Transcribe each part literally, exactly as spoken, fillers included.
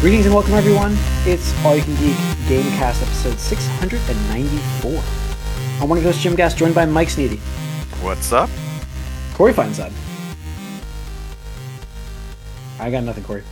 Greetings and welcome, everyone. It's All You Can Geek Gamecast episode six hundred ninety-four. I'm one of your hosts, Jim Gass, joined by Mike Sneedy. What's up? Corey Feinsod. I got nothing, Corey.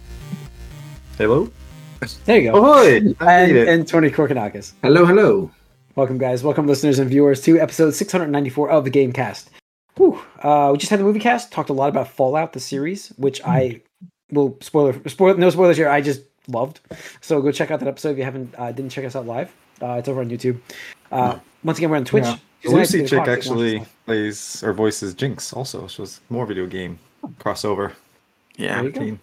Hello? There you go. Ahoy! I And, made it. and Tony Korkanakis. Hello, hello. Welcome, guys. Welcome, listeners and viewers, to episode six hundred ninety-four of the Gamecast. Whew. Uh, we just had the movie cast, talked a lot about Fallout, the series, which I will spoiler, spoil, no spoilers here. I just loved. So go check out that episode if you haven't uh, didn't check us out live. Uh, it's over on YouTube. Uh, once again, we're on Twitch. Yeah. She's The nice to Lucy get a chick clock, actually watch plays or voices Jinx also. She was more video game crossover. Yeah. There you go. Team.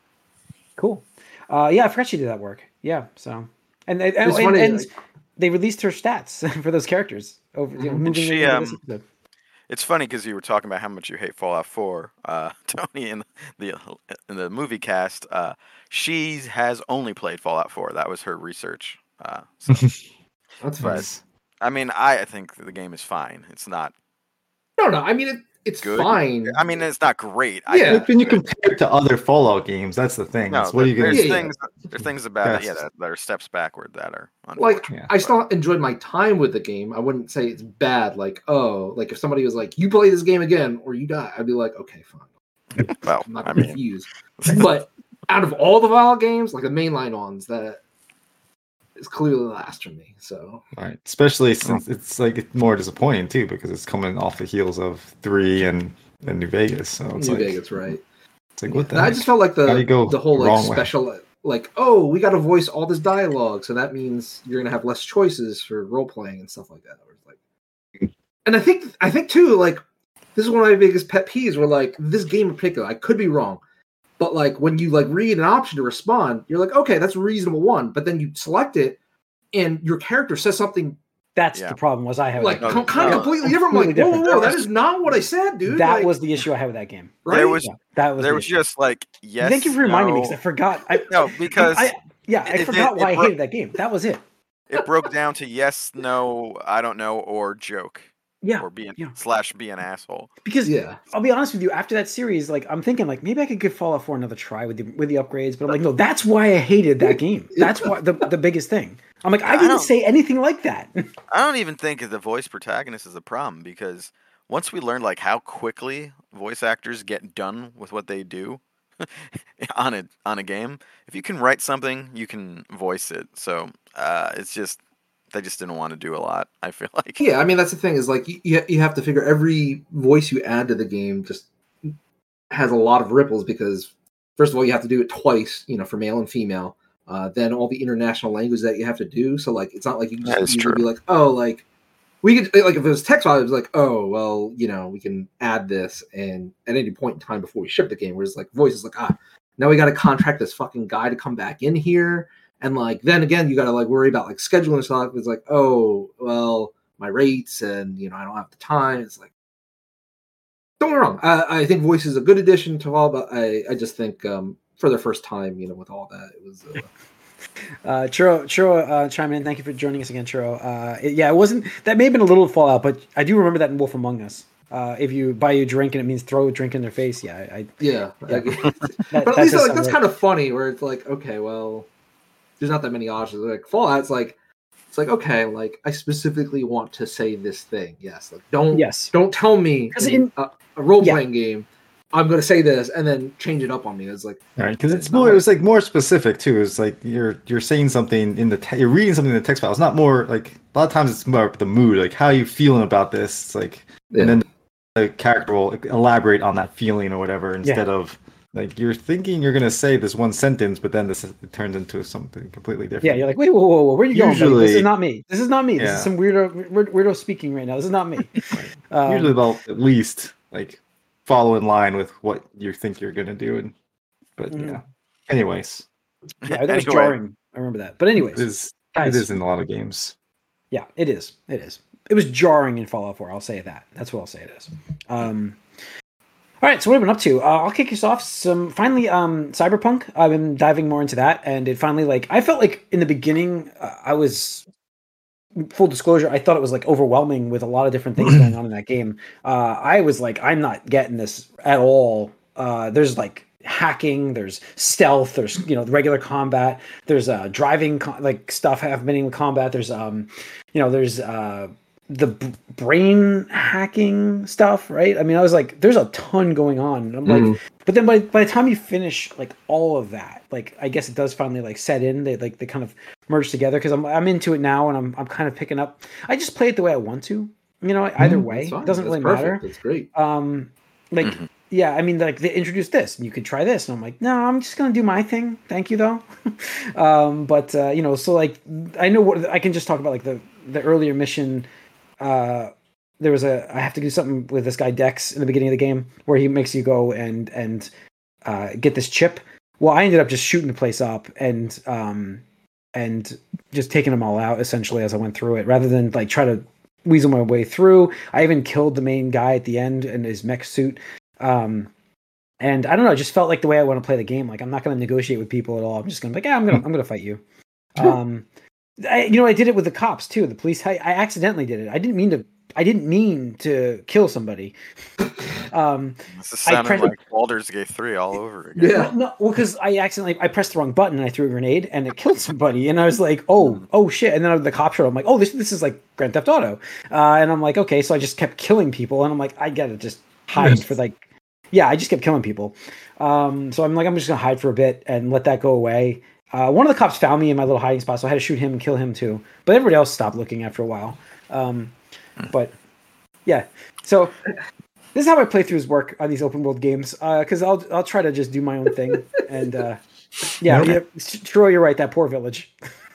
Cool. Uh, yeah, I forgot she did that work. Yeah, so and and, and, It's funny, and like- they released her stats for those characters over. You know, moving She, into this um, episode. It's funny because you were talking about how much you hate Fallout four, uh, Tony, in the in the movie cast. Uh, she has only played Fallout four. That was her research. Uh, so, That's but, fine. I mean, I think the game is fine. It's not No, no. I mean, it, it's good. fine. I mean, it's not great. Yeah. I, Like, when you compare it to other Fallout games, that's the thing. no, It's what are you there- gonna there's Yeah, do? yeah. things. There's things about it, yeah, Yes. that, that are steps backward that are like, unfortunate. Yeah. I still enjoyed my time with the game. I wouldn't say it's bad. Like, oh, like if somebody was like, "You play this game again or you die," I'd be like, "Okay, fine." Well, I'm not I mean, confused. But out of all the Fallout games, like the mainline ones, that is clearly the last for me. So Right. Especially since it's like it's more disappointing too because it's coming off the heels of three and, and New Vegas. So it's New like Vegas, right? it's like what the And I heck? just felt like How do the you go the whole like wrong way? special, like, oh, we got to voice all this dialogue, so that means you're gonna have less choices for role playing and stuff like that. Where it's like, and I think I think too, like, this is one of my biggest pet peeves. Where like this game in particular, I could be wrong, but like when you like read an option to respond, you're like, okay, that's a reasonable one, but then you select it, and your character says something That's Yeah. the problem. Was I have like no, com- kind of no. completely different. I'm like, Completely whoa, whoa, different. whoa, that is not what I said, dude. that Like, was the issue I had with that game. right. There was Yeah, that was there the was issue. just like yes. Thank you for reminding me no. because I forgot. I, No, because I, yeah, I it- it- forgot it why I bro- hated that game. That was it. it broke down to yes, no, I don't know, or joke, Yeah, or be an, yeah. slash be an asshole. because yeah. I'll be honest with you. After that series, like I'm thinking, like maybe I could give Fallout four another try with the with the upgrades. But I'm like, no, that's why I hated that game. That's why the the biggest thing. I'm like, I I didn't don't- say anything like that. I don't even think the voice protagonist is a problem because once we learned like how quickly voice actors get done with what they do on a on a game, if you can write something, you can voice it. So uh, it's just they just didn't want to do a lot. I feel like Yeah, I mean that's the thing is like you you you have to figure every voice you add to the game just has a lot of ripples because first of all you have to do it twice, you know, for male and female. Uh, then all the international language that you have to do. So like it's not like you can That just is easily true. be like, oh, like we could like if it was text file, it was like, oh, well, you know, we can add this and at any point in time before we ship the game. Whereas like voice is like, ah, now we got to contract this fucking guy to come back in here. And like then again, you got to like worry about like scheduling stuff. It's like, oh, well, my rates and you know I don't have the time. It's like, don't get me wrong. I, I think voice is a good addition to all, but I I just think um, for the first time, you know, with all that, it was. Uh, Uh, Churro, Churro, uh, chime in. Thank you for joining us again, Churro. Uh, it- yeah, it wasn't that may have been a little Fallout, but I do remember that in Wolf Among Us. Uh, if you buy you a drink and it means throw a drink in their face, yeah, I, I yeah, Yeah. I get- that, but at that least does like sound that's right. kind of funny. Where it's like, okay, well, there's not that many options. Like Fallout's like, it's like okay, like I specifically want to say this thing. Yes, like don't Yes. don't tell me 'Cause in in- a, a role playing game. I'm going to say this and then change it up on me. It's like, Right, because it's more. It was like more specific too. It's like you're you're saying something in the te- you're reading something in the text file. It's not more like a lot of times it's more the mood, like how you feeling about this. It's like, yeah. and then the character will elaborate on that feeling or whatever instead of like you're thinking you're gonna say this one sentence, but then this it turns into something completely different. Yeah, you're like, wait, whoa, whoa, whoa, where are you going? buddy? This Usually- is not me. This is not me. This Yeah. is some weirdo, weird, weirdo speaking right now. This is not me. Um, Usually they'll at least like follow in line with what you think you're gonna do, and but Mhm. yeah. Anyways, yeah, that was Anyway, jarring. I remember that. But it anyways, is guys, it is in a lot of games. yeah, it is. It is. It was jarring in Fallout four. I'll say that. That's what I'll say it is. Um, all right, so what have we been up to? Uh, I'll kick us off. Some finally, um, Cyberpunk. I've been diving more into that, and it finally like I felt like in the beginning uh, I was full disclosure, I thought it was like overwhelming with a lot of different things going on in that game. Uh, I was like, I'm not getting this at all. Uh, there's like hacking, there's stealth, there's you know regular combat, there's uh, driving co- like stuff happening with combat. There's um, you know, there's uh, the b- brain hacking stuff, right? I mean, I was like, there's a ton going on. And I'm like, Mhm. but then by by the time you finish like all of that, like I guess it does finally like set in. They like they kind of merge together because I'm I'm into it now and I'm I'm kind of picking up. I just play it the way I want to. You know, either Mhm. way, That's fine. it doesn't That's really perfect. matter. That's great. Um, like, Mhm. yeah, I mean, like they introduced this, and you could try this, and I'm like, no, I'm just gonna do my thing. Thank you, though. um, but uh, you know, so like, I know what I can just talk about, like the the earlier mission. Uh, there was a I have to do something with this guy Dex in the beginning of the game where he makes you go and and uh, get this chip. Well, I ended up just shooting the place up and um and just taking them all out essentially as I went through it, rather than like try to weasel my way through. I even killed the main guy at the end in his mech suit. Um, and I don't know, it just felt like the way I want to play the game. Like I'm not going to negotiate with people at all. I'm just going to be like, yeah, I'm going to I'm going to fight you. Um, I, you know, I did it with the cops too. The police. I, I accidentally did it. I didn't mean to. I didn't mean to kill somebody. Um, This is I sounding pressed- like Baldur's Gate three all over again. Yeah. well, no, well, because I accidentally I pressed the wrong button and I threw a grenade and it killed somebody. And I was like, oh, oh shit! And then the cop showed up. I'm like, oh, this this is like Grand Theft Auto. Uh, and I'm like, okay, so I just kept killing people. And I'm like, I gotta just hide for like, yeah, I just kept killing people. Um, so I'm like, I'm just gonna hide for a bit and let that go away. Uh, one of the cops found me in my little hiding spot, so I had to shoot him and kill him too. But everybody else stopped looking after a while. Um, but yeah, so this is how my playthroughs work on these open world games. Because I'll I'll try to just do my own thing. And uh, yeah, Yep. yeah, Troy, you're right. That poor village.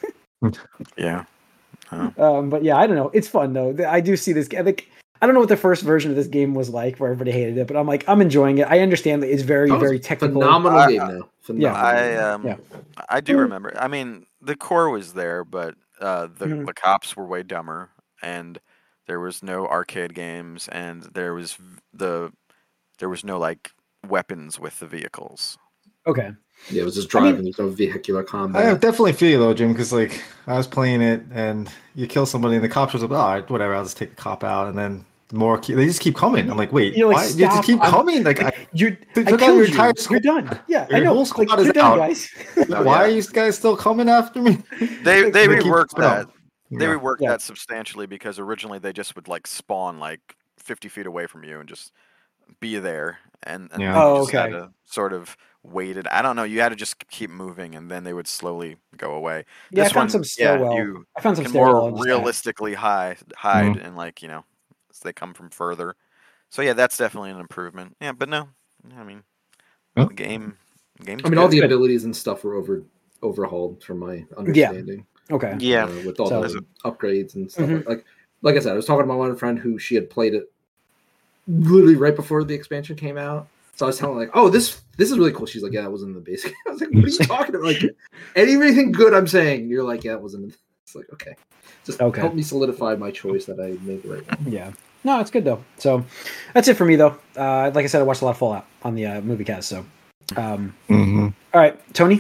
Yeah. Um, but yeah, I don't know. It's fun though. I do see this. I think I don't know what the first version of this game was like, where everybody hated it, but I'm like, I'm enjoying it. I understand that it's very, That was very a technical. Phenomenal I- game, though. Phenomenal. I game. um Yeah. I do remember. I mean, the core was there, but uh, the Mhm. the cops were way dumber, and there was no arcade games, and there was v- the there was no like weapons with the vehicles. Okay. Yeah, it was just I mean- driving. There's no vehicular I combat. definitely feel you though, Jim, because like I was playing it and you kill somebody and the cops was like, all right, whatever, I'll just take the cop out, and then more ke- they just keep coming. I'm like, wait, You're like, why? You stop, just keep I'm- coming? Like, I, You're, They I took out killed your you. entire You're squad. done. Yeah, I Your know. whole Like, squad is you're done, out. guys. why are you guys still coming after me? They Like, they they keep reworked coming that. up. They Yeah. reworked Yeah. that substantially because originally they just would like spawn like fifty feet away from you and just be there, and, and Yeah. then you Oh, just had okay. to sort of wait it. I don't know. You had to just keep moving, and then they would slowly go away. Yeah, This I found one, some stairwell. yeah, you I found some can stairwell. more and just realistically hide hide and like you know, as they come from further. So yeah, that's definitely an improvement. Yeah, but no, I mean, Huh? the game, game's I mean, all good. the Good. abilities and stuff were over overhauled, from my understanding. Okay. Yeah, uh, with all So- the upgrades and stuff. Mhm. Like, like, like I said, I was talking to my one friend who she had played it literally right before the expansion came out. So I was telling her like, "Oh, this this is really cool." She's like, "Yeah, that was in the base." I was like, "What are you talking about? Like, anything good I'm saying?" You're like, "Yeah, it wasn't." In the... It's like, okay, just Okay. help me solidify my choice that I made the right one. Yeah. No, it's good though. So that's it for me though. Uh, like I said, I watched a lot of Fallout on the uh, movie cast. So, um, Mhm. all right, Tony.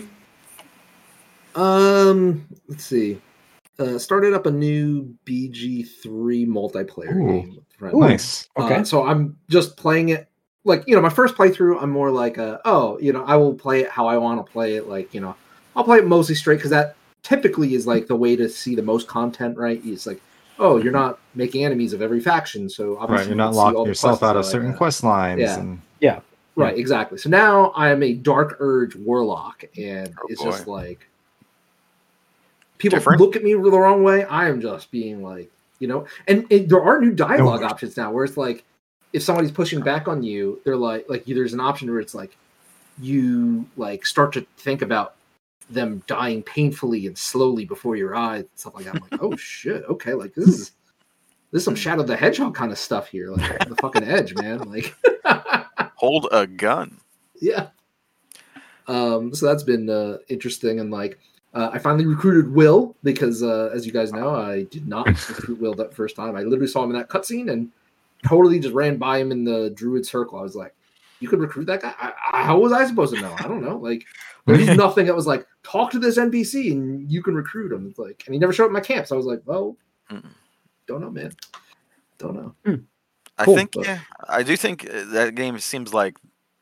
Um, let's see. Uh, started up a new B G three multiplayer Ooh. game with friends. Nice. Okay. Uh, so I'm just playing it like, you know, my first playthrough, I'm more like, uh, oh, you know, I will play it how I want to play it. Like, you know, I'll play it mostly straight because that typically is like the way to see the most content, right? It's like, oh, you're not making enemies of every faction. So obviously Right, you're you not can see all locking the yourself quests out that of I certain have. quest lines. Yeah. And Right, exactly. So now I am a Dark Urge Warlock, and Oh, it's boy. just like people Different? look at me the wrong way. I am just being like, you know, and, and there are new dialogue No. options now where it's like, if somebody's pushing back on you, they're like, like there's an option where it's like, you like start to think about them dying painfully and slowly before your eyes, and stuff like that. I'm like, oh shit, okay, like this is this is some Shadow the Hedgehog kind of stuff here, like the fucking Edge, man, like. Hold a gun. Yeah. Um, so that's been uh, interesting, and like uh, I finally recruited Will because, uh, as you guys know, I did not recruit Will that first time. I literally saw him in that cutscene and totally just ran by him in the Druid circle. I was like, "You could recruit that guy? I, I, how was I supposed to know? I don't know. Like, there's nothing that was like, talk to this N P C and you can recruit him. It's like, and he never showed up at my camp, so I was like, well, Mm. don't know, man, don't know. I Cool. think yeah, I do think uh, that game seems like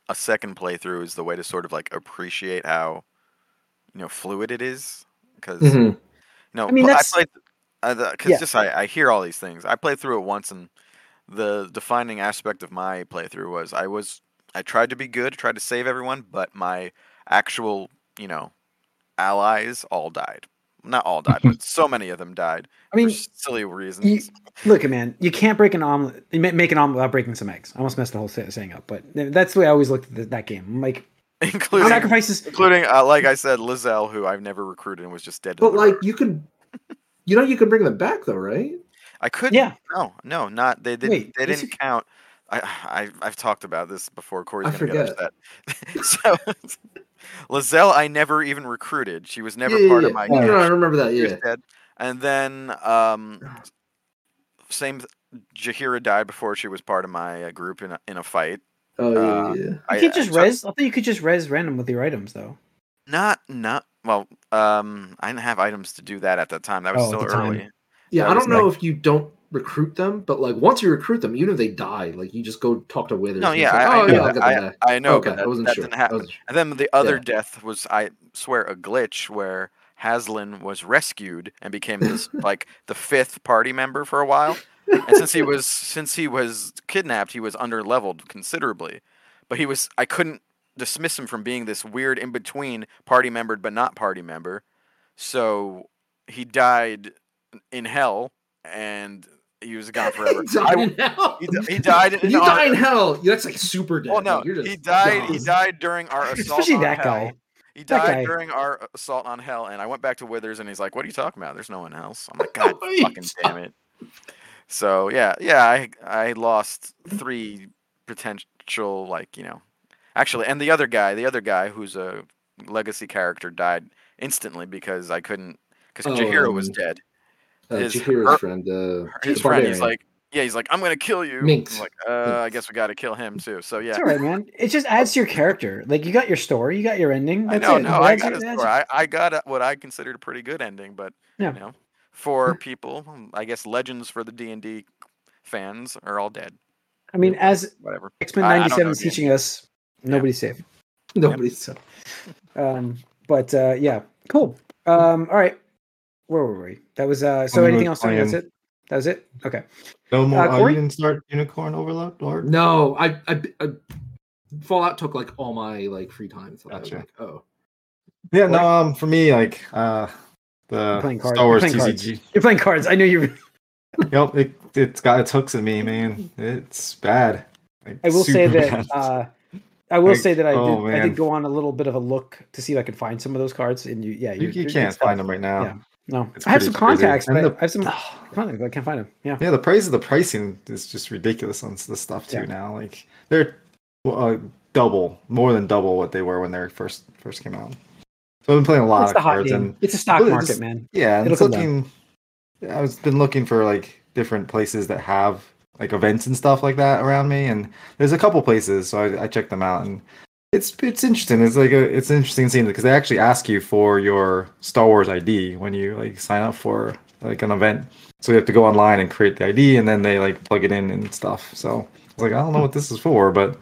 a second playthrough is the way to sort of like appreciate how, you know, fluid it is. Because Mhm. you know, I mean, pl- I that's- played because yeah. just I, I hear all these things. I played through it once, and the defining aspect of my playthrough was I was I tried to be good, tried to save everyone, but my actual, you know, allies all died. Not all died, but so many of them died I mean, for silly reasons. You, look, man, you can't break an omelet. you ma- Make an omelet without breaking some eggs. I almost messed the whole sa- saying up, but that's the way I always looked at th- that game. I'm like, including sacrifices. including uh, like I said, Lizelle, who I've never recruited and was just dead. to But the like road. you could, you know, you can bring them back though, right? I could. Yeah. No, no, not they didn't. Wait, they yes, didn't you- count. I, I I've talked about this before. Corey's I gonna get forget. upset. so Lizelle, I never even recruited. She was never yeah, part yeah, of my. yeah. No, no, group. I remember that. She was Yeah. dead. And then um, same. Jahira died before she was part of my uh, group in a, in a fight. Oh yeah, Uh, yeah, yeah. You I, can't just I took- res. I thought you could just res random with your items, though. Not not well. Um, I didn't have items to do that at that time. That was Oh, at still the time. early. Yeah, That I was don't know like- if you don't recruit them, but like once you recruit them, even if they die, like you just go talk to Withers. No, and yeah, it's like, I, I oh know yeah, I'll that. get them I, back. I know, Okay, but that, I wasn't that sure. didn't I happen. wasn't sure. And then the other Yeah. death was, I swear, a glitch where Haslin was rescued and became this like the fifth party member for a while. And since he was since he was kidnapped, he was under leveled considerably. But he was I couldn't dismiss him from being this weird in between party member but not party member. So he died in hell and he was gone forever. He died I- in hell. he, di- he died in You our- die in hell. That's like super dead. Oh no, Like, you're just he died. He gone. died during our assault Especially on that hell. guy. He That died guy. during our assault on hell, and I went back to Withers, and he's like, "What are you talking about? There's no one else." I'm like, "God Wait. fucking damn it!" So yeah, yeah, I I lost three potential like you know, actually, and the other guy, the other guy who's a legacy character died instantly because I couldn't because Oh, Jahira was um, dead. Uh, his- Jahira's her- friend, uh, His the friend, he's barbarian. like, yeah, he's like, "I'm gonna kill you." Minx. I'm like, uh, I Minx. guess we got to kill him too. So yeah. It's all right, man. It just adds to your character. Like you got your story, you got your ending. I That's know, it. no, It I adds got your- a it adds story. I, I got a, what I considered a pretty good ending, but Yeah. you know, for people, I guess legends for the D and D fans are all dead. I mean, as Whatever. X Men I- I don't ninety-seven know is D and D. teaching us, nobody's safe. Nobody's So, um, but uh, yeah, cool. Um, all right, where were we? That was uh. So Only anything was else? Tony? That's playing- it. That was it. Okay. No more. Uh, Uh, Corey? you didn't start Unicorn Overload, or No, I, I, I Fallout took like all my like free time. So I was Gotcha. like, oh, Yeah, no. Um, for me, like uh, the playing cards. Star Wars You're T playing C G. You're playing cards. I knew you. Yep, it it's got its hooks in me, man. It's bad. Like, I will say super that. bad. Uh, I will Like, say that I did. oh, I man. did go on a little bit of a look to see if I could find some of those cards. And you, yeah, you, you're- you you're can't good stuff. find them right now. Yeah. No, It's I have pretty some crazy. contacts, And but the- I have some contacts, but I can't find them. Yeah. Yeah, the price of the pricing is just ridiculous on the stuff too Yeah. now. Like they're uh, double, more than double what they were when they first first came out. So I've been playing a lot It's of the hot cards, game. and It's a stock Well, market, it's- man. yeah, and It'll it's come down. looking. I was been looking for like different places that have like events and stuff like that around me, and there's a couple places, so I, I checked them out, and it's it's interesting. It's like a it's interesting seeing because they actually ask you for your Star Wars I D when you like sign up for like an event. So you have to go online and create the I D, and then they like plug it in and stuff. So I was like, I don't know what this is for, but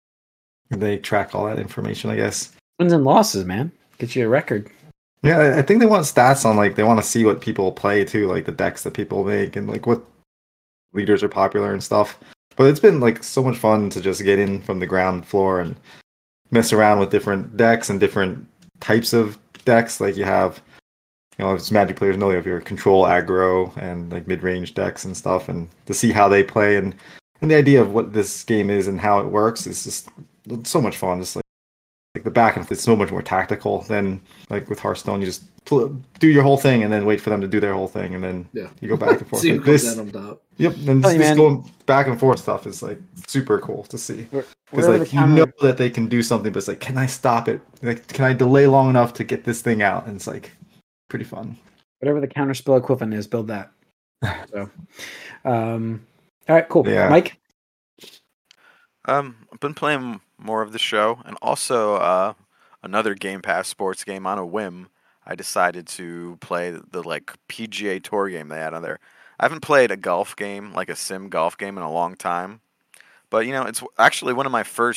they track all that information, I guess. Wins and losses, man. Get you a record. Yeah, I- I think they want stats on like they want to see what people play too, like the decks that people make and like what leaders are popular and stuff. But it's been like so much fun to just get in from the ground floor and mess around with different decks and different types of decks. Like you have, you know, as Magic players know, you have your control aggro and like mid-range decks and stuff, and to see how they play and and the idea of what this game is and how it works is just it's so much fun. Just like like the back and forth, it's so much more tactical than like with Hearthstone. You just pl- do your whole thing and then wait for them to do their whole thing, and then yeah. you go back and forth. See who Like comes this, down on top. yep, and Tell this, you, this man. going back and forth stuff is like super cool to see. Because Whatever like the you counter, know that they can do something, but it's like, can I stop it? Like, can I delay long enough to get this thing out? And it's like pretty fun. whatever the counter spell equivalent is, build that. So, um, all right, cool. Yeah. Mike. Um, I've been playing more of the show, and also uh, another Game Pass sports game on a whim. I decided to play the like P G A Tour game they had on there. I haven't played a golf game, like a sim golf game, in a long time. But you know, it's actually one of my first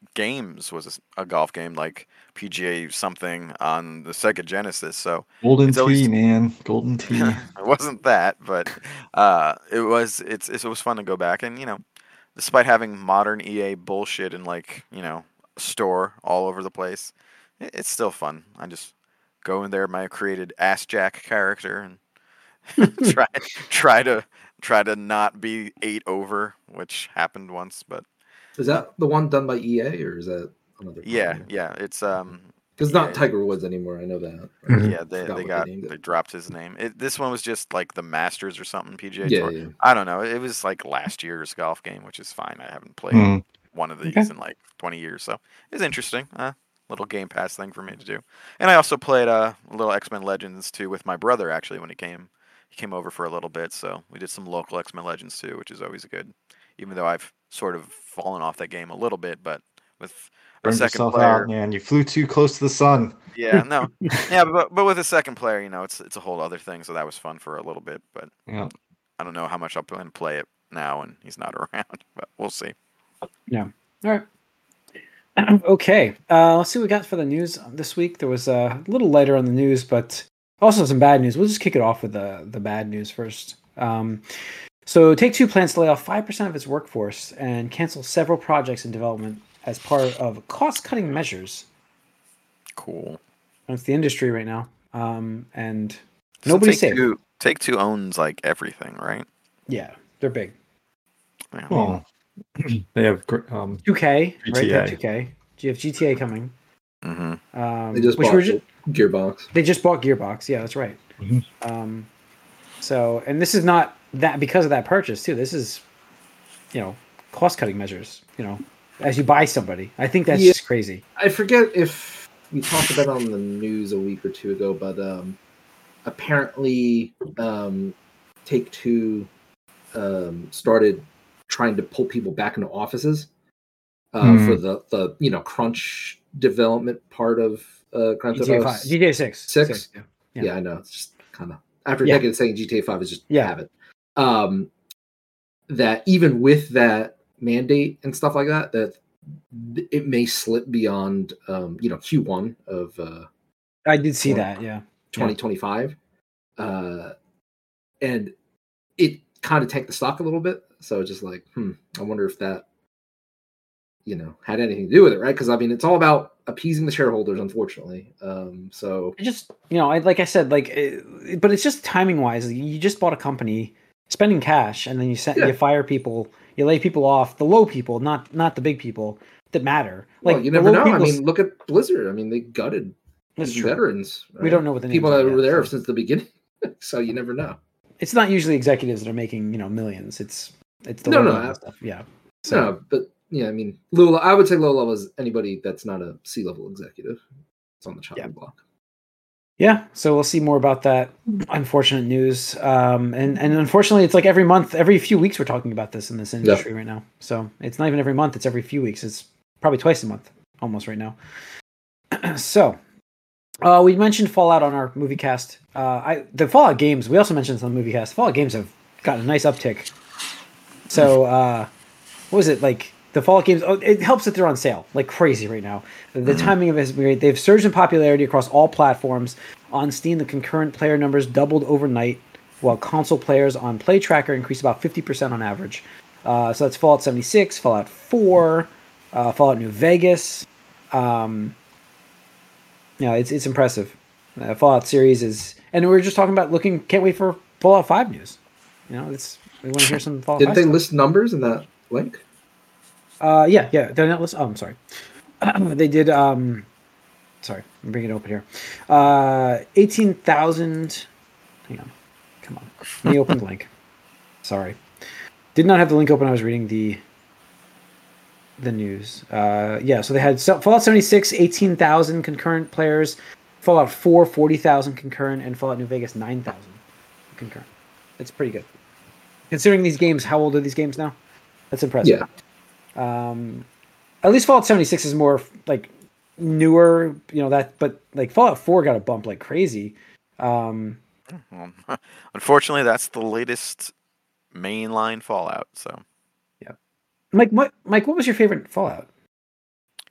Games was a, s- a golf game like P G A something on the Sega Genesis. So Golden it's always Tee, man. Golden Tee. it wasn't that, but uh, it was. It's it was fun to go back and you know, despite having modern E A bullshit and like you know store all over the place, it, it's still fun. I just go in there, my created Ass Jack character, and try try to try to not be eight over, which happened once, but Is that the one done by E A or is that another yeah, company? yeah, it's um. Because it's Yeah, not Tiger Woods anymore. I know that. Mhm. yeah, they Forgot they what got named it. they dropped his name. It, this one was just like the Masters or something P G A Yeah, Tour. yeah. I don't know. It was like last year's golf game, which is fine. I haven't played Mm. one of these Okay. in like twenty years, so it's interesting. Uh, little Game Pass thing for me to do. And I also played uh, a little X Men Legends too with my brother actually when he came. He came over for a little bit, so we did some local X Men Legends too, which is always good. Even though I've sort of fallen off that game a little bit, but with a Burned second yourself player, out, man. You flew too close to the sun. yeah, no, yeah, but but with a second player, you know, it's it's a whole other thing. So that was fun for a little bit, but Yeah. I don't know how much I'll plan to play it now, and he's not around. But we'll see. Yeah. All right. Okay. Uh, let's see what we got for the news this week. There was uh, a little lighter on the news, but also some bad news. We'll just kick it off with the the bad news first. Um, so Take Two plans to lay off five percent of its workforce and cancel several projects in development as part of cost-cutting measures. Cool. It's the industry right now, um, and Doesn't nobody's Take safe. Two, Take Two owns like everything, right? Yeah, they're big. Yeah. Well, they have gr- um, two K, right? They have G T A. two K. You have G T A coming. Mm-hmm. Um, They just which bought we're ju- Gearbox. They just bought Gearbox. Yeah, that's right. Mhm. Um, so, and this is not that because of that purchase too. This is, you know, cost cutting measures. You know, as you buy somebody. I think that's Yeah. just crazy. I forget if we talked about it on the news a week or two ago, but um, apparently um, Take Two um, started trying to pull people back into offices uh, Hmm. for the, the you know crunch development part of uh, Grand Theft G T A Auto five, G T A six, six. yeah. Yeah. Yeah. I know. It's just kind of after a Yeah. decade of saying G T A five is just Yeah. have it. Um, that even with that mandate and stuff like that, that it may slip beyond um, you know Q one of uh, I did see Well, that. Yeah. twenty twenty-five, uh, and it kind of tanked the stock a little bit. So just like, hmm, I wonder if that you know had anything to do with it, right? Because I mean, it's all about appeasing the shareholders, unfortunately. Um, so I just, you know, I like I said, like, it, but it's just timing wise. You just bought a company, spending cash, and then you set, Yeah. you fire people, you lay people off, the low people, not not the big people that matter. well, Like you the never low know. I people's- mean, look at Blizzard. I mean, they gutted That's even true. veterans. We don't know what the people names that are were yet, there so. since the beginning. So you never know. It's not usually executives that are making, you know, millions. It's it's the No, low no, level I- stuff. Yeah. So No, but yeah, I mean, low. I would say low level is anybody that's not a C level executive. It's on the chopping Yeah. block. yeah, so we'll see more about that unfortunate news. Um, and and unfortunately, it's like every month, every few weeks, we're talking about this in this industry right now. So it's not even every month; it's every few weeks. It's probably twice a month, almost right now. So, uh, we mentioned Fallout on our movie cast. Uh, I the Fallout games. We also mentioned this on the movie cast. Fallout games have gotten a nice uptick. So, uh, what was it like? The Fallout games. Oh, it helps that they're on sale like crazy right now. The Mhm. timing of it is great. They've surged in popularity across all platforms. On Steam, the concurrent player numbers doubled overnight, while console players on Play Tracker increased about fifty percent on average. Uh, so that's Fallout seventy-six, Fallout four, uh, Fallout New Vegas. Um, you know, it's it's impressive. Uh, Fallout series is, and we were just talking about looking. Can't wait for Fallout five news. You know, it's we want to hear some Fallout Didn't five they stuff. list numbers in that link? Uh, yeah, yeah. They're not list. Oh, I'm sorry. They did. Um, sorry, I'm bringing it open here. Uh, eighteen thousand. Hang on. Come on. Let me open the link. Sorry. Did not have the link open. I was reading the the news. Uh, yeah, so they had so- Fallout seventy-six, eighteen thousand concurrent players. Fallout four, forty thousand concurrent. And Fallout New Vegas, nine thousand concurrent. It's pretty good. Considering these games, how old are these games now? That's impressive. Yeah. Mm-hmm. Um, at least Fallout seventy-six is more like newer, you know that. But like Fallout four got a bump like crazy. Um, Well, unfortunately, that's the latest mainline Fallout. So Mike, what Mike, what was your favorite Fallout?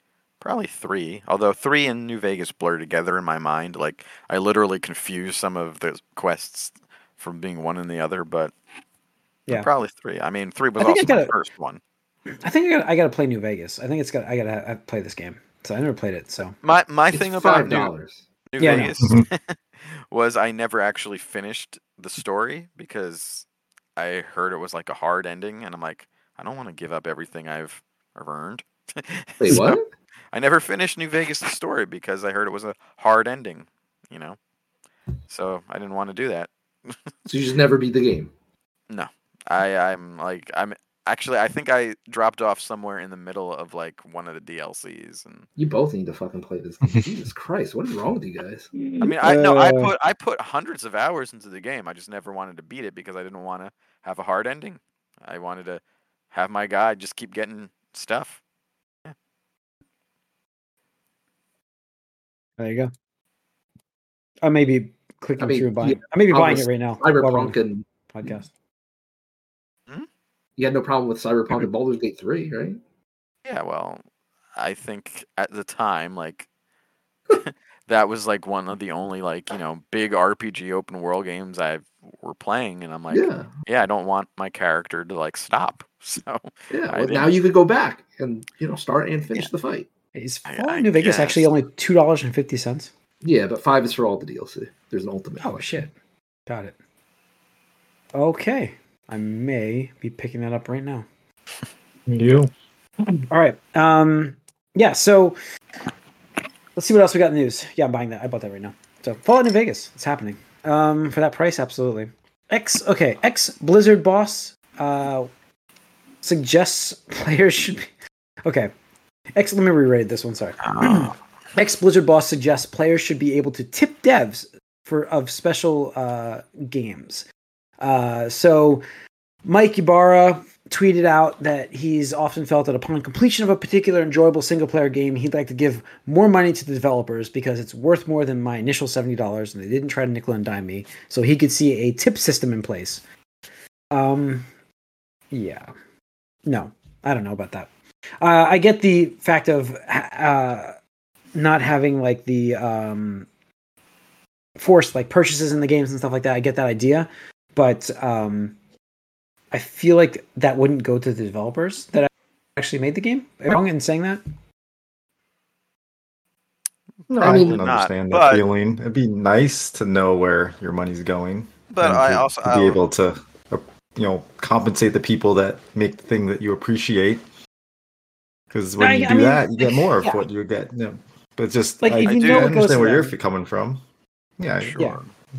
Probably three. Although three and New Vegas blur together in my mind. Like I literally confuse some of the quests from being one and the other, but Yeah. probably three. I mean, three was I think also I my gotta- first one. I think I got I got to play New Vegas. I think it's got I got to play this game. So I never played it. So My my It's thing about five New, dollars. New Yeah, I know. Vegas was I never actually finished the story because I heard it was like a hard ending, and I'm like, I don't want to give up everything I've, I've earned. Wait, So, what? I never finished New Vegas the story because I heard it was a hard ending, you know. So I didn't want to do that. So you just never beat the game. No, I I'm like I'm actually I think I dropped off somewhere in the middle of like one of the D L Cs, and You both need to fucking play this game. Jesus Christ, what is wrong with you guys? I mean I no I Uh, put I put hundreds of hours into the game. I just never wanted to beat it because I didn't want to have a hard ending. I wanted to have my guy just keep getting stuff. There you go. I may be clicking I mean, through and buying. yeah, I may be I'll buying it just- right now. while we're on Cyberpunk the and podcast. you had no problem with Cyberpunk and Baldur's Gate three, right? Yeah, well, I think at the time, like, that was like one of the only like you know big R P G open world games I were playing, and I'm like, yeah. yeah, I don't want my character to like stop. So yeah. I Well, now didn't- you could go back and you know start and finish Yeah. the fight. Is I- Fallout I New Vegas actually guess. only two dollars and fifty cents? Yeah, but five is for all the D L C. There's an ultimate. Oh collection. shit! Got it. Okay, I may be picking that up right now. You. All right. Um. Yeah. So let's see what else we got in the news. Yeah, I'm buying that. I bought that right now. So Fallout New Vegas, it's happening. Um, for that price, absolutely. X. Okay. X Blizzard boss. Uh, suggests players should be. Okay. X. Let me reread this one. Sorry. Oh, Ex Blizzard boss suggests players should be able to tip devs for of special uh, games. Uh, so Mike Ibarra tweeted out that he's often felt that upon completion of a particular enjoyable single player game, he'd like to give more money to the developers because it's worth more than my initial seventy dollars, and they didn't try to nickel and dime me. So he could see a tip system in place. Um, yeah, no, I don't know about that. Uh, I get the fact of uh, not having like the um, forced like purchases in the games and stuff like that. I get that idea, but um, I feel like that wouldn't go to the developers that actually made the game. Am I wrong in saying that? No, I I, mean, can not, understand that but- feeling. It'd be nice to know where your money's going. but and I to, also to I be would- able to, uh, you know, compensate the people that make the thing that you appreciate. Because when I- you I do mean, that, you get more of yeah. what you get. You know, but it's just Like, I, if you I know do what goes understand to where you're them- coming from. Yeah, Sure. Yeah.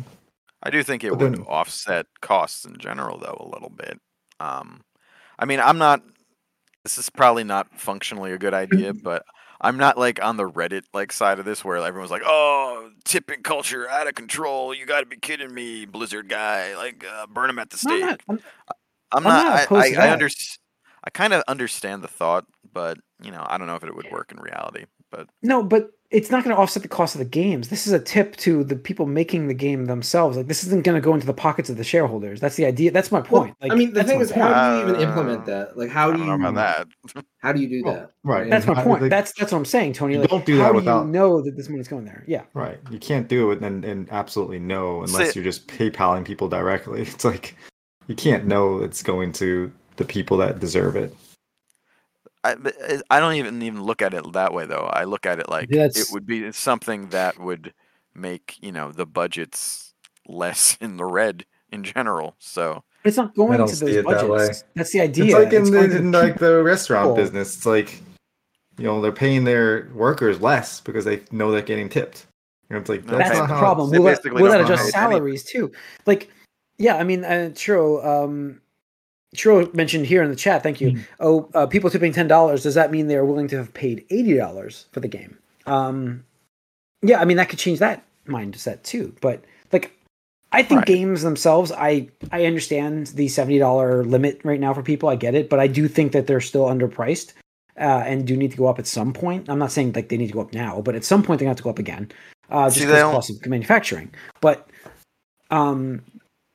I do think it But would then- offset costs in general, though, a little bit. Um, I mean, I'm not. This is probably not functionally a good idea, but I'm not like on the Reddit like side of this where everyone's like, "Oh, tipping culture out of control! You got to be kidding me, Blizzard guy! Like, uh, burn him at the No, I'm stake." not- I'm- I'm I'm not. not I opposed I, to I, that. under, I kind of understand the thought, but you know, I don't know if it would work in reality. But No, but it's not going to offset the cost of the games. This is a tip to the people making the game themselves. Like, this isn't going to go into the pockets of the shareholders. That's the idea. That's my point. Well, like, I mean, the that's thing my is, point. how do you even Uh, implement that? Like, how I do don't you know about that. how do you do Well, that? right. That's my And I- point. like- that's that's what I'm saying, Tony. You Like, don't do how that do without- you know that this money's going there? Yeah. Right. You can't do it and, and absolutely know unless See- you're just PayPaling people directly. It's like you can't know it's going to the people that deserve it. I, but it- I don't even even look at it that way though. I look at it like That's- it would be something that would make you know the budgets less in the red in general. So But it's not going don't to see those it that budgets. way. That's the idea. It's like in, going the, to in the like the restaurant people. business. It's like, you know, they're paying their workers less because they know they're getting tipped. You know, it's like No, that's, That's not the how problem. They We'll let, basically we'll let don't adjust pay anything. salaries too. Like, yeah, I mean, uh, Churro, um, Churro mentioned here in the chat. Thank you. Mm. Oh, uh, people tipping ten dollars. Does that mean they are willing to have paid eighty dollars for the game? Um, yeah, I mean that could change that mindset too. But like, I think Right. games themselves, I I understand the seventy dollar limit right now for people. I get it, but I do think that they're still underpriced. Uh, and do need to go up at some point. I'm not saying like they need to go up now, but at some point they're going to have to go up again. Uh, just See, because they of don't- cost of manufacturing. But um,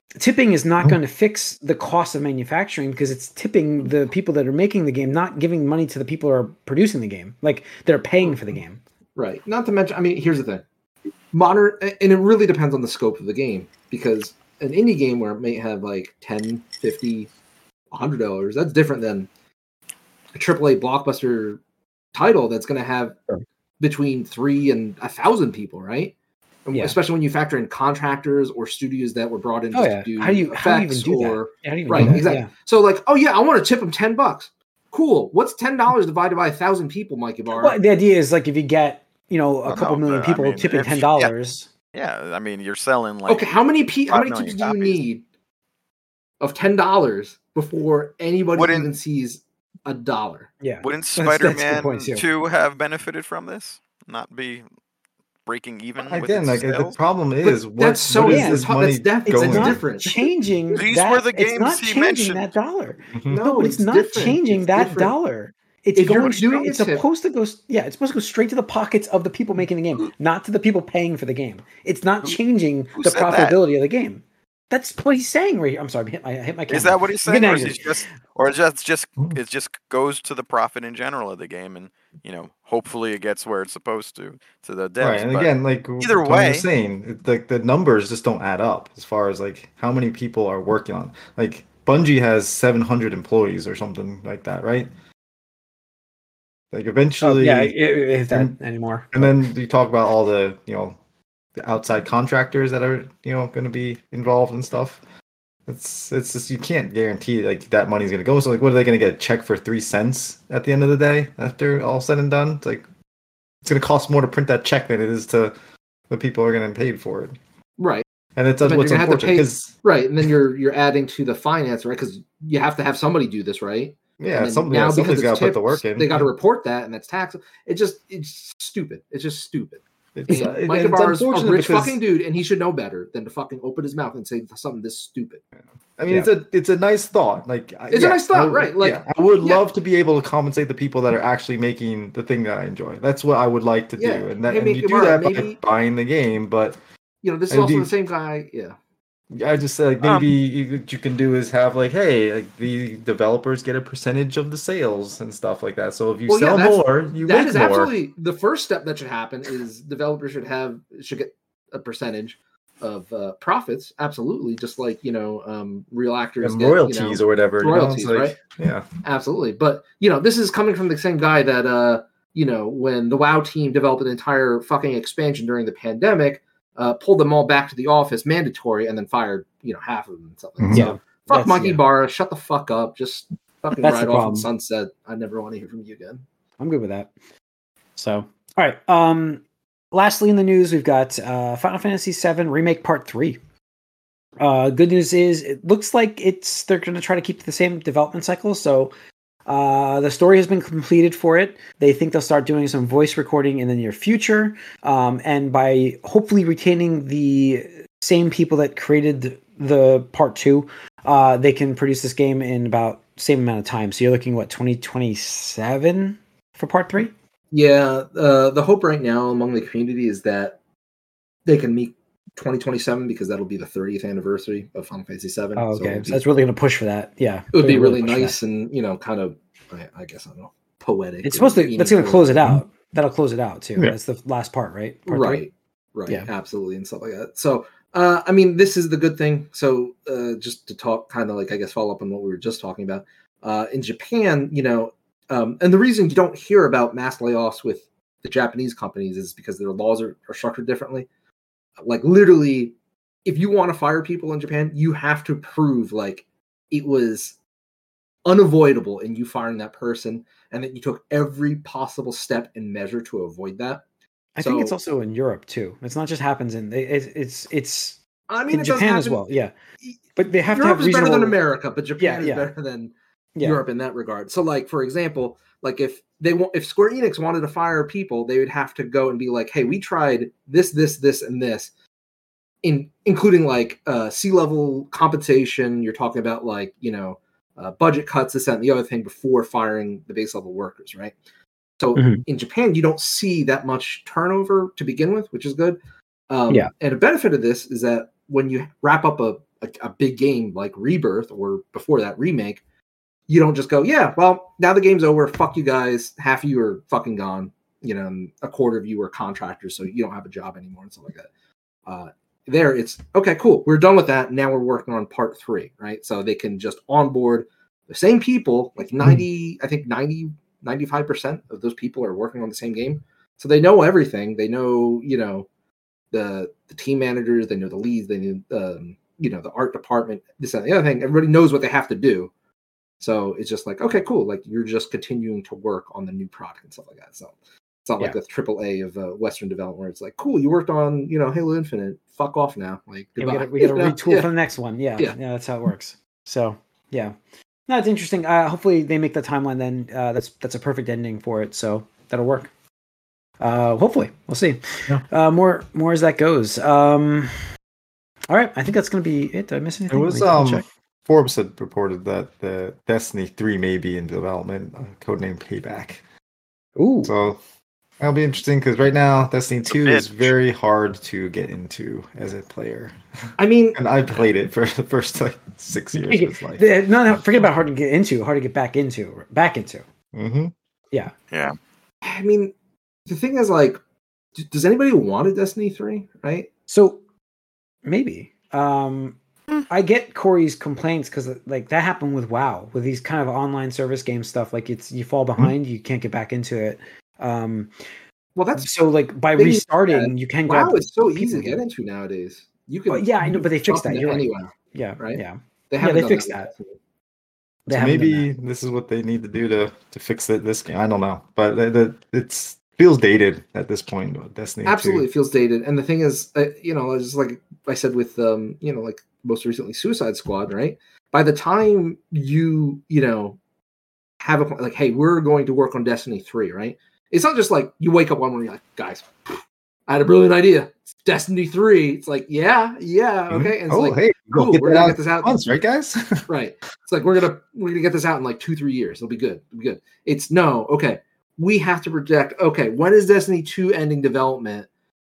tipping is not going to fix the cost of manufacturing because it's tipping the people that are making the game, not giving money to the people who are producing the game, like they're paying for the game. Right. Not to mention, I mean, here's the thing. Modern, and it really depends on the scope of the game, because an indie game where it may have like ten, fifty, one hundred dollars, that's different than a triple A blockbuster title that's going to have Sure. between three and a thousand people, right? Yeah. Especially when you factor in contractors or studios that were brought in Oh, just yeah. to do How do you, how do you even effects do or that? Yeah, how do you even right, do that? exactly. Yeah. So like, oh yeah, I want to tip them ten bucks. Cool. What's ten dollars divided by a thousand people, Mike Ibarra? Well, the idea is like if you get, you know, a Well, couple no, million but, I people mean, tipping if- ten dollars. Yeah, I mean, you're selling like Okay, how many pe- how five many million tips do you copies. need of ten dollars before anybody Wouldn't- even sees a dollar? Yeah. Wouldn't That's- that's a good Spider-Man point, too. two have benefited from this? Not be breaking even with Again, its like the sales? problem is, what, that's so what is yeah, this it's- money that's def- it's going It's Going not different. changing These that. were the it's games not he changing mentioned. that dollar. Mhm. No, but it's, not different. changing It's that different. dollar. It's If you're going straight, doing a it's tip- supposed to go yeah, it's supposed to go straight to the pockets of the people making the game, not to the people paying for the game. It's not Who- changing who the said that? profitability of the game. That's what he's saying right here. I'm sorry, I hit my, I hit my camera. Is that what he's I'm saying, getting or is angry. he just, or just just it just goes to the profit in general of the game, and you know, hopefully it gets where it's supposed to to the devs. Right, and but again, like either Tony way- was saying, it- like the numbers just don't add up as far as like how many people are working on. Like Bungie has seven hundred employees or something like that, right? Like Oh, eventually, yeah, it, it, it, that and- anymore. and then you talk about all the you know the outside contractors that are you know going to be involved and stuff. It's it's just you can't guarantee like that money's going to go. So like, what are they going to get? A check for three cents at the end of the day after all said and done? It's like it's going to cost more to print that check than it is to the people who are going to pay for it. Right. And it's But what's you're gonna have to unfortunate pay- because Right. And then you're you're adding to the finance, right? Because you have to have somebody do this, right? yeah, And then some, yeah, somebody's got to put the work in. They got to yeah. report that, and that's tax. It just it's stupid. It's just stupid. It's, And uh, it- Mike and it's Ibarra's a unfortunate rich because- fucking dude, and he should know better than to fucking open his mouth and say something this stupid. I mean, Yeah. it's a it's a nice thought. Like I- It's a yeah, nice thought, I would- right, like, yeah, I would yeah. love to be able to compensate the people that are actually making the thing that I enjoy. That's what I would like to Yeah, do, and, that, hey, and make you it do work. that Maybe- by buying the game. But You know, this is And also do- the same guy. Yeah. I just said like, Um, maybe you, what you can do is have like, hey, like the developers get a percentage of the sales and stuff like that. So if you Well, yeah, sell that's- more, you That make is more. absolutely the first step that should happen. Is developers should have should get a percentage of uh, profits. Absolutely, just like you know, um, real actors And get, you know, royalties or whatever. you know? It's royalties, like- right? Yeah. Absolutely. But, you know, this is coming from the same guy that, uh, you know, when the WoW team developed an entire fucking expansion during the pandemic, uh, pulled them all back to the office mandatory and then fired, you know, half of them and stuff like that. Mhm. Yeah. So, fuck That's- Mikey yeah. Barra. Shut the fuck up. Just fucking That's ride the off in problem. sunset. I never want to hear from you again. I'm good with that. So, all right. Um, lastly, in the news, we've got uh, Final Fantasy seven Remake Part three. Uh, good news is it looks like it's they're going to try to keep the same development cycle. So, uh, the story has been completed for it. They think they'll start doing some voice recording in the near future, um, and by hopefully retaining the same people that created the part two, uh, they can produce this game in about same amount of time. So you're looking what twenty twenty-seven for part three. Yeah. Uh, the hope right now among the community is that they can meet twenty twenty-seven because that'll be the thirtieth anniversary of Final Fantasy seven. Oh, So okay. it'll So be- that's really going to push for that. Yeah, it would be They're really push for nice that. and, you know, kind of, I, I guess, I don't know, poetic. It's or supposed to. That's going to meaningful. close it out. That'll close it out too. Yeah. That's the last part, right? Part three? Right, right, Yeah. absolutely, and stuff like that. So, uh, I mean, this is the good thing. So, uh, just to talk, kind of like I guess follow up on what we were just talking about. Uh, in Japan, you know, um, and the reason you don't hear about mass layoffs with the Japanese companies is because their laws are, are structured differently. Like literally, if you want to fire people in Japan, you have to prove like it was unavoidable in you firing that person, and that you took every possible step and measure to avoid that. I think it's So- also in Europe too. It's not just happens in. It's it's it's I mean, in it does Japan as happen- well. Yeah, but they have Europe to have is better reasonable. than America, but Japan Yeah, is yeah. better than Yeah. Europe in that regard. So, like for example, like if they want, if Square Enix wanted to fire people, they would have to go and be like, "Hey, we tried this, this, this, and this," in including like uh, C-level compensation. You're talking about like you know uh, budget cuts, this, that, and the other thing before firing the base level workers, right? So Mhm. in Japan, you don't see that much turnover to begin with, which is good. Um, Yeah. And a benefit of this is that when you wrap up a, a, a big game like Rebirth or before that Remake, you don't just go, yeah, well, now the game's over. Fuck you guys. Half of you are fucking gone. You know, and a quarter of you are contractors, so you don't have a job anymore and stuff like that. Uh, there, it's okay, cool. We're done with that. Now we're working on part three, right? So they can just onboard the same people, like ninety, mm. I think ninety, ninety-five percent of those people are working on the same game. So they know everything. They know, you know, the the team managers, they know the leads, they know, um, you know, the art department, this and the other thing. Everybody knows what they have to do. So it's just like, okay, cool. Like you're just continuing to work on the new product and stuff like that. So it's not yeah. like the triple A of uh, Western development where it's like, cool, you worked on, you know, Halo Infinite. Fuck off now. Like goodbye. Yeah, we got to retool yeah. for the next one. Yeah. yeah, yeah, that's how it works. So yeah, no, it's interesting. Uh, hopefully they make the timeline. Then uh, that's that's a perfect ending for it. So that'll work. Uh, hopefully, we'll see. Yeah. Uh, more more as that goes. Um, all right, I think that's going to be it. Did I miss anything? It was um. Forbes had reported that the Destiny three may be in development, uh, codename Payback. Ooh. So that'll be interesting because right now Destiny two is very hard to get into as a player. I mean, and I played it for the first like six years of its life. No, no, forget about hard to get into, hard to get back into, back into. Mm-hmm. Yeah. Yeah. I mean, the thing is, like, does anybody want a Destiny three, right? So maybe. Um, I get Corey's complaints because like that happened with WoW, with these kind of online service game stuff. Like it's you fall behind, mm-hmm. you can't get back into it. Um, well, that's so like by restarting, you can. WoW grab is so easy to get into nowadays. You can. Oh, yeah, I know, but they fixed that. You're anywhere. Right. Yeah, right. Yeah, they yeah, they fixed that. that. They so maybe this is what they need to do to to fix it, this game. I don't know, but the, the, it's feels dated at this point. Destiny absolutely two. feels dated, and the thing is, uh, you know, it's like I said with um, you know, like. most recently Suicide Squad, right? By the time you, you know, have a like, hey, we're going to work on Destiny three, right? It's not just like you wake up one morning, you're like, guys, I had a brilliant idea. It's Destiny three. It's like, yeah, yeah, okay. And it's oh, like, hey, cool, we're gonna get this out once, right, guys? Right. It's like we're gonna we're gonna get this out in like two, three years. It'll be good. It'll be good. It's no, okay. We have to project, okay, when is Destiny two ending development?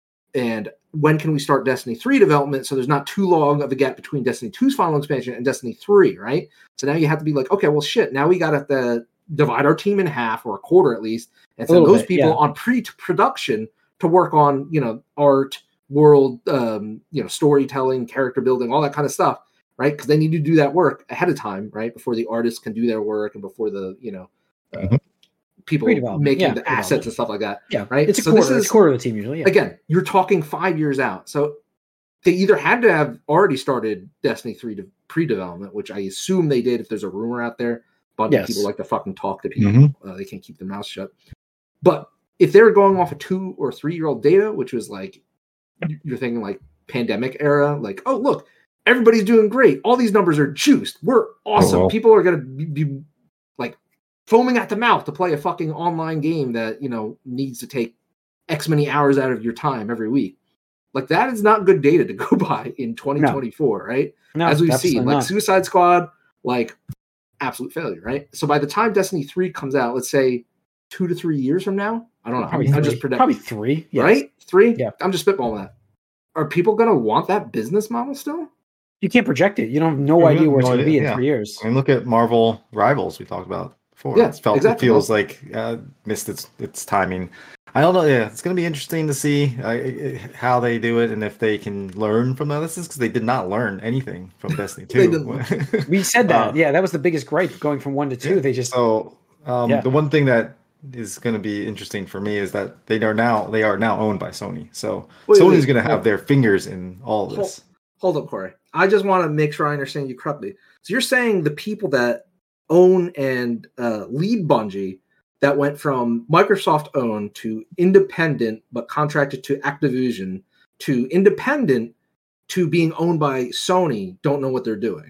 And when can we start Destiny three development so there's not too long of a gap between Destiny two's final expansion and Destiny three, right? So now you have to be like, okay, well, shit, now we got to divide our team in half or a quarter at least and send those bit, people yeah. on pre-production to work on, you know, art, world, um, you know, storytelling, character building, all that kind of stuff, right? Because they need to do that work ahead of time, right? Before the artists can do their work and before the, you know, uh, mm-hmm. people making yeah, the assets and stuff like that. Yeah, right. It's a so quarter. This is, it's a quarter of the team usually. Yeah. Again, you're talking five years out. So they either had to have already started Destiny three to pre-development, which I assume they did. If there's a rumor out there, but yes. people like to fucking talk to people. Mm-hmm. Uh, they can't keep their mouths shut. But if they're going off a two or three year old data, which was like you're thinking like pandemic era, like oh look, everybody's doing great. All these numbers are juiced. We're awesome. Oh. People are gonna be, be like. foaming at the mouth to play a fucking online game that, you know, needs to take X many hours out of your time every week. Like, that is not good data to go by in twenty twenty-four, no. right? No, as we've seen, like not. Suicide Squad, like, absolute failure, right? So by the time Destiny three comes out, let's say two to three years from now, I don't know. Probably I'm three. just predicting. Probably three, yes. Right? Three? Yeah. I'm just spitballing that. Are people going to want that business model still? You can't project it. You don't have no yeah, idea where no it's going to be in yeah. three years. I mean, look at Marvel Rivals we talked about. For. Yeah, it, felt, exactly. it feels like uh, missed its its timing. I don't know. Yeah, it's going to be interesting to see uh, how they do it and if they can learn from the lessons because they did not learn anything from Destiny two. We said that. Uh, yeah, that was the biggest gripe going from one to two. Yeah. They just so um, yeah. the one thing that is going to be interesting for me is that they are now they are now owned by Sony. So wait, Sony's going to have their fingers in all of this. Hold, hold up, Corey. I just want to make sure I understand you correctly. So you're saying the people that own and uh, lead Bungie that went from Microsoft owned to independent but contracted to Activision to independent to being owned by Sony don't know what they're doing.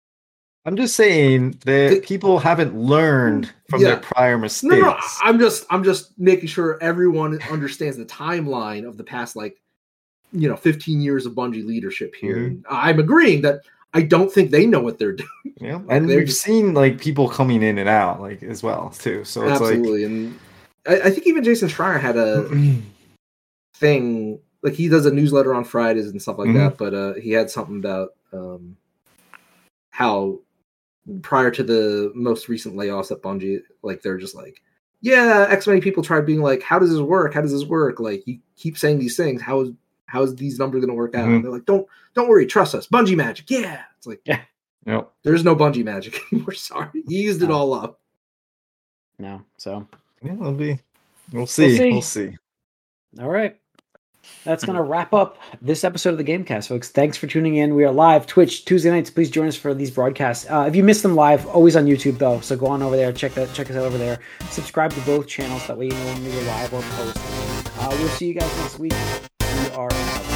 I'm just saying that the, people haven't learned from yeah. their prior mistakes. No, no, I'm just I'm just making sure everyone understands the timeline of the past like you know fifteen years of Bungie leadership here. Mm-hmm. I'm agreeing that I don't think they know what they're doing. Yeah, and we've just, seen like people coming in and out, like as well too. So it's absolutely, like, and I, I think even Jason Schreier had a thing like he does a newsletter on Fridays and stuff like mm-hmm. that. But uh, he had something about um, how prior to the most recent layoffs at Bungie, like they're just like, yeah, X many people tried being like, how does this work? How does this work? Like you keep saying these things. How is how is these numbers going to work out? Mhm. And they're like, don't don't worry, trust us. Bungie magic, yeah. It's like, Yeah. Yep. there's no Bungie magic anymore. Sorry, you used it No. all up. No. So, Yeah, it'll be. We'll see. see. We'll see. all right. That's going to wrap up this episode of the Gamecast, folks. Thanks for tuning in. We are live Twitch Tuesday nights. Please join us for these broadcasts. Uh, if you missed them live, always on YouTube though. So go on over there, check that, check us out over there. Subscribe to both channels. That way you know when we go live or post. Uh, we'll see you guys next week. We are out.